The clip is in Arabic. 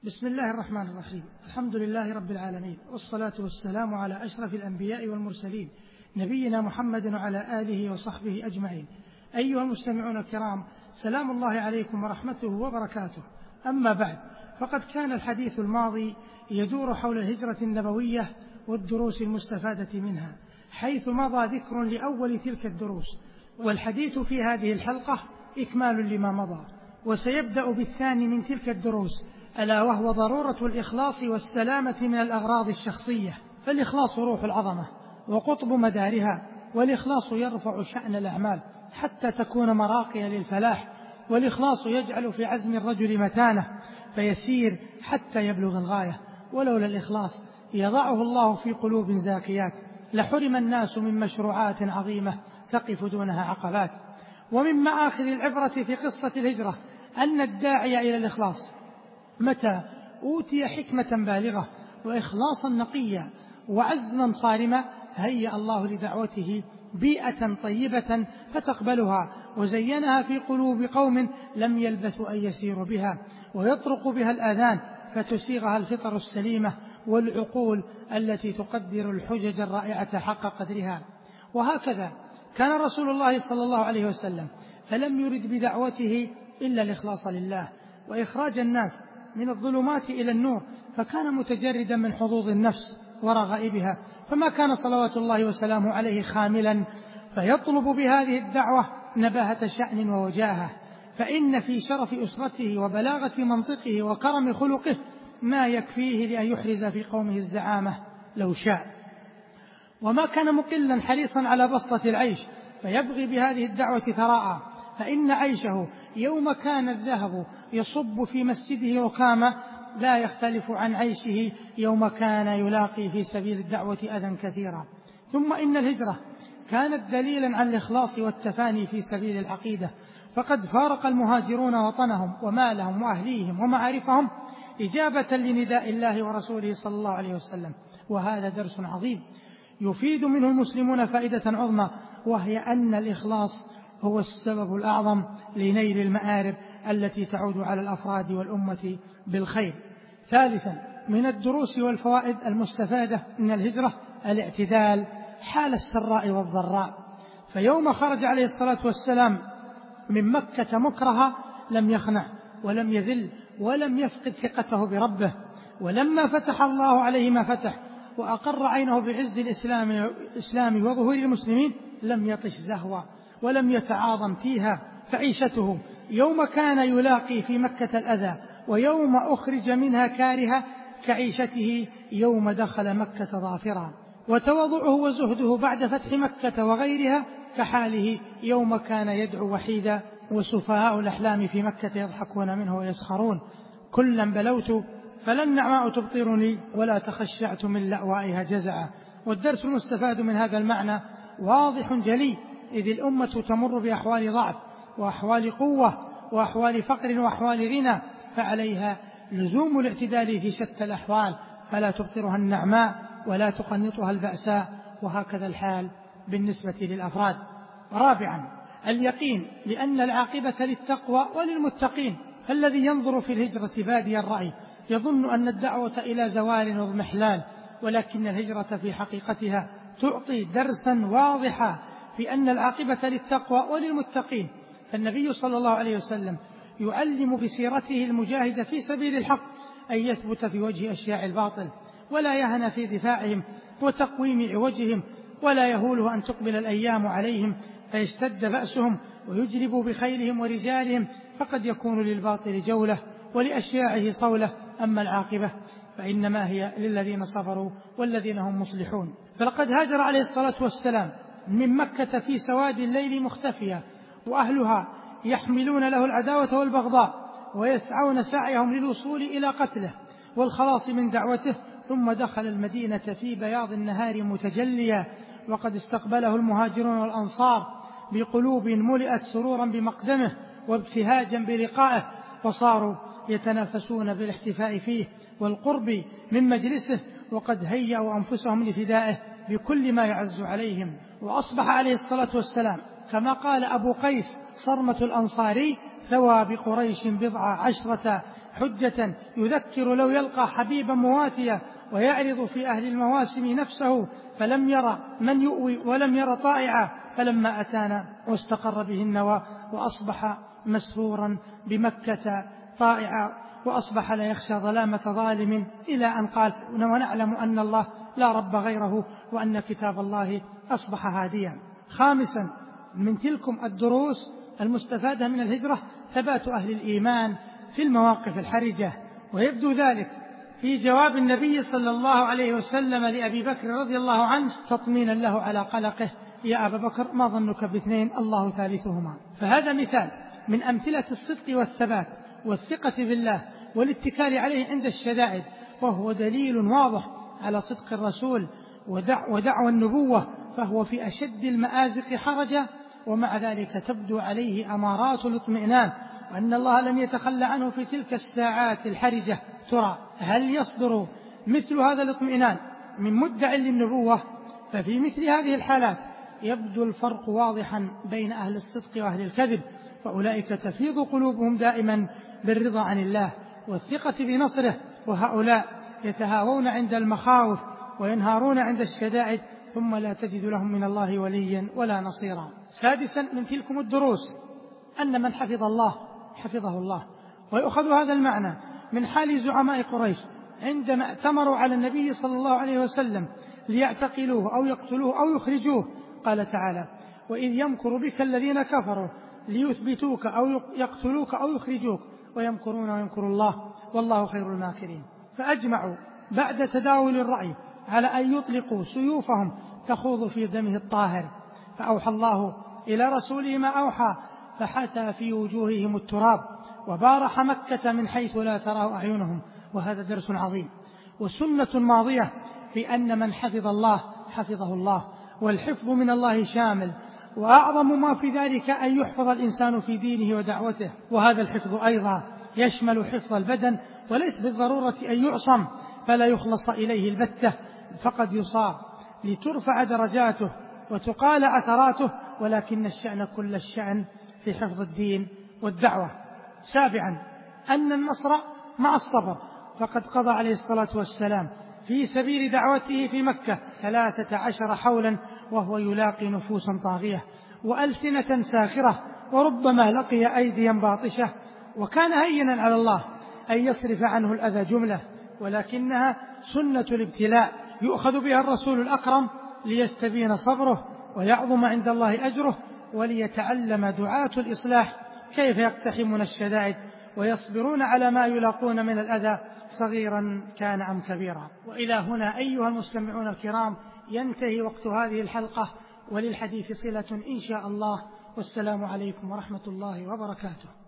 بسم الله الرحمن الرحيم. الحمد لله رب العالمين، والصلاة والسلام على أشرف الأنبياء والمرسلين، نبينا محمد وعلى آله وصحبه أجمعين. أيها المستمعون الكرام، سلام الله عليكم ورحمته وبركاته. أما بعد، فقد كان الحديث الماضي يدور حول الهجرة النبوية والدروس المستفادة منها، حيث مضى ذكر لأول تلك الدروس، والحديث في هذه الحلقة إكمال لما مضى، وسيبدأ بالثاني من تلك الدروس، ألا وهو ضرورة الإخلاص والسلامة من الأغراض الشخصية. فالإخلاص روح العظمة وقطب مدارها، والإخلاص يرفع شأن الأعمال حتى تكون مراقية للفلاح، والإخلاص يجعل في عزم الرجل متانة فيسير حتى يبلغ الغاية. ولولا الإخلاص يضعه الله في قلوب زاكيات لحرم الناس من مشروعات عظيمة تقف دونها عقبات. ومن مآخذ العبرة في قصة الهجرة أن الداعي إلى الإخلاص متى أوتي حكمة بالغة وإخلاصا نقيا وعزما صارما، هيأ الله لدعوته بيئة طيبة فتقبلها، وزينها في قلوب قوم لم يلبثوا أن يسيروا بها، ويطرق بها الآذان فتسيغها الفطر السليمة والعقول التي تقدر الحجج الرائعة حق قدرها. وهكذا كان رسول الله صلى الله عليه وسلم، فلم يرد بدعوته إلا الإخلاص لله وإخراج الناس من الظلمات إلى النور، فكان متجردا من حظوظ النفس ورغائبها، فما كان صلوات الله وسلامه عليه خاملا فيطلب بهذه الدعوة نباهة شأن ووجاهة، فإن في شرف أسرته وبلاغة منطقه وكرم خلقه ما يكفيه لأن يحرز في قومه الزعامة لو شاء. وما كان مقلا حريصا على بسطة العيش فيبغي بهذه الدعوة ثراء، فإن عيشه يوم كان الذهب يصب في مسجده ركاما لا يختلف عن عيشه يوم كان يلاقي في سبيل الدعوة أذى كثيرا. ثم إن الهجرة كانت دليلا عن الإخلاص والتفاني في سبيل العقيدة، فقد فارق المهاجرون وطنهم ومالهم وأهليهم ومعارفهم إجابة لنداء الله ورسوله صلى الله عليه وسلم. وهذا درس عظيم يفيد منه المسلمون فائدة عظمى، وهي أن الإخلاص هو السبب الأعظم لنيل المآرب التي تعود على الأفراد والأمة بالخير. ثالثا، من الدروس والفوائد المستفادة من الهجرة الاعتدال حال السراء والضراء، فيوم خرج عليه الصلاة والسلام من مكة مكرها لم يخنع ولم يذل ولم يفقد ثقته بربه، ولما فتح الله عليه ما فتح وأقر عينه بعز الإسلام وظهور المسلمين لم يطش زهوا ولم يتعاظم فيها، فعيشته يوم كان يلاقي في مكة الأذى ويوم أخرج منها كارها كعيشته يوم دخل مكة ظافرا، وتواضعه وزهده بعد فتح مكة وغيرها كحاله يوم كان يدعو وحيدا وسفهاء الأحلام في مكة يضحكون منه ويسخرون. كلا بلوت فلا النعماء تبطرني ولا تخشعت من لأوائها جزعا. والدرس المستفاد من هذا المعنى واضح جلي، إذ الأمة تمر بأحوال ضعف وأحوال قوة وأحوال فقر وأحوال غنى، فعليها لزوم الاعتدال في شتى الأحوال، فلا تبطرها النعماء ولا تقنطها البأساء، وهكذا الحال بالنسبة للأفراد. رابعا، اليقين لأن العاقبة للتقوى وللمتقين، فالذي ينظر في الهجرة بادي الرأي يظن أن الدعوة إلى زوال واضمحلال، ولكن الهجرة في حقيقتها تعطي درسا واضحا في أن العاقبة للتقوى وللمتقين. فالنبي صلى الله عليه وسلم يعلم بسيرته المجاهدة في سبيل الحق أن يثبت في وجه أشياء الباطل ولا يهن في دفاعهم وتقويم عوجهم، ولا يهوله أن تقبل الأيام عليهم فيشتد بأسهم ويجلبوا بخيلهم ورجالهم، فقد يكون للباطل جولة ولأشياعه صولة، أما العاقبة فإنما هي للذين صبروا والذين هم مصلحون. فلقد هاجر عليه الصلاة والسلام من مكة في سواد الليل مختفيا، وأهلها يحملون له العداوة والبغضاء ويسعون سعيهم للوصول إلى قتله والخلاص من دعوته، ثم دخل المدينة في بياض النهار متجليا، وقد استقبله المهاجرون والأنصار بقلوب ملئت سرورا بمقدمه وابتهاجا بلقائه، وصاروا يتنافسون بالاحتفاء فيه والقرب من مجلسه، وقد هيأوا أنفسهم لفدائه بكل ما يعز عليهم. وأصبح عليه الصلاة والسلام كما قال أبو قيس صرمة الأنصاري ثوى بقريش 10 حجة يذكر لو يلقى حبيبا مواتيا، ويعرض في أهل المواسم نفسه فلم ير من يؤوي ولم ير طائعا، فلما أتانا واستقر به النوى وأصبح مسرورا بمكة طائعا، وأصبح لا يخشى ظلامة ظالم، إلى أن قال: ونعلم أن الله لا رب غيره وأن كتاب الله أصبح هاديا. خامسا من تلكم الدروس المستفادة من الهجرة ثبات أهل الإيمان في المواقف الحرجة، ويبدو ذلك في جواب النبي صلى الله عليه وسلم لأبي بكر رضي الله عنه تطمينا له على قلقه: يا أبا بكر ما ظنك باثنين الله ثالثهما. فهذا مثال من أمثلة الصدق والثبات والثقة بالله والاتكال عليه عند الشدائد، وهو دليل واضح على صدق الرسول ودعوى النبوة، فهو في أشد المآزق حرجا، ومع ذلك تبدو عليه أمارات الاطمئنان وأن الله لم يتخلى عنه في تلك الساعات الحرجة. ترى هل يصدر مثل هذا الاطمئنان من مدع للنبوة؟ ففي مثل هذه الحالات يبدو الفرق واضحا بين أهل الصدق وأهل الكذب، فأولئك تفيض قلوبهم دائما بالرضا عن الله والثقة بنصره، وهؤلاء يتهاوون عند المخاوف وينهارون عند الشدائد، ثم لا تجد لهم من الله وليا ولا نصيرا. سادسا من تلكم الدروس أن من حفظ الله حفظه الله، ويؤخذ هذا المعنى من حال زعماء قريش عندما ائتمروا على النبي صلى الله عليه وسلم ليعتقلوه أو يقتلوه أو يخرجوه. قال تعالى: وإذ يمكر بك الذين كفروا ليثبتوك أو يقتلوك أو يخرجوك ويمكرون ويمكر الله والله خير الماكرين. فأجمعوا بعد تداول الرأي على أن يطلقوا سيوفهم تخوض في دمه الطاهر، فأوحى الله إلى رسوله ما أوحى، فحثى في وجوههم التراب وبارح مكة من حيث لا تراه أعينهم. وهذا درس عظيم وسنة ماضية في أن من حفظ الله حفظه الله، والحفظ من الله شامل، وأعظم ما في ذلك أن يحفظ الإنسان في دينه ودعوته. وهذا الحفظ أيضا يشمل حفظ البدن، وليس بالضرورة أن يعصم فلا يخلص إليه البتة، فقد يصاب لترفع درجاته وتقال أثراته، ولكن الشأن كل الشأن في حفظ الدين والدعوة. سابعا أن النصر مع الصبر، فقد قضى عليه الصلاة والسلام في سبيل دعوته في مكة 13 حولا وهو يلاقي نفوسا طاغية وألسنة ساخرة، وربما لقي أيديا باطشة، وكان هينا على الله أن يصرف عنه الأذى جملة، ولكنها سنة الابتلاء يؤخذ بها الرسول الأكرم ليستبين صبره ويعظم عند الله أجره، وليتعلم دعاة الإصلاح كيف يقتحمون الشدائد ويصبرون على ما يلاقون من الأذى صغيرا كان أم كبيرا. وإلى هنا أيها المستمعون الكرام ينتهي وقت هذه الحلقة، وللحديث صلة إن شاء الله، والسلام عليكم ورحمة الله وبركاته.